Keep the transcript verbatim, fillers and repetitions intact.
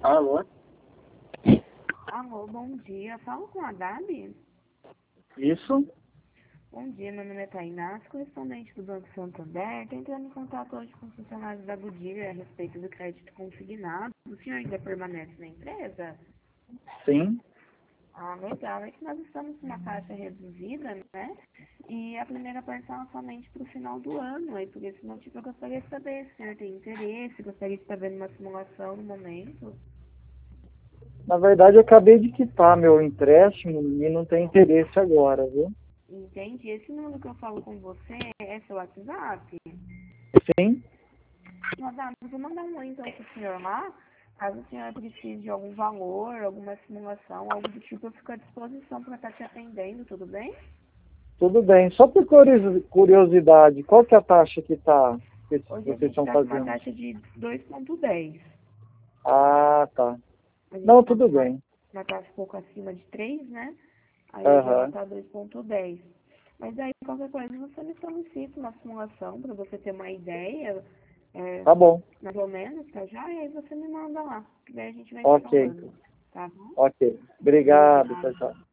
Alô? Alô, bom dia. Falo com a Gabi? Isso? Bom dia, meu nome é Tainá, correspondente do Banco Santander. Estou entrando em contato hoje com funcionários da Goodyear a respeito do crédito consignado. O senhor ainda permanece na empresa? Sim. Ah, legal. É que nós estamos com uma taxa reduzida, né? E a primeira parcela é somente para o final do ano. Aí, por esse motivo, eu gostaria de saber se o senhor tem interesse, gostaria de estar vendo uma simulação no momento. Na verdade, eu acabei de quitar meu empréstimo e não tenho interesse agora, viu? Entende? Esse número que eu falo com você é seu WhatsApp? Sim. Madame, eu vou mandar um oi então para o senhor lá. Caso o senhor precise de algum valor, alguma simulação, algo do tipo, eu fico à disposição para estar te atendendo, tudo bem? Tudo bem. Só por curiosi- curiosidade, qual que é a taxa que tá, que Hoje a vocês gente estão está com uma fazendo? taxa de dois vírgula dez. Ah, tá. A gente Não, está tudo com uma, bem. uma taxa um pouco acima de três, né? Aí hoje ela Aham. está dois vírgula dez. Mas aí, qualquer coisa, você me solicita uma simulação para você ter uma ideia, é, Tá bom. mais ou menos, tá já? E aí você me manda lá. Que daí a gente vai Ok. falando, tá bom? Ok. Obrigado. Tchau, Obrigada. tchau.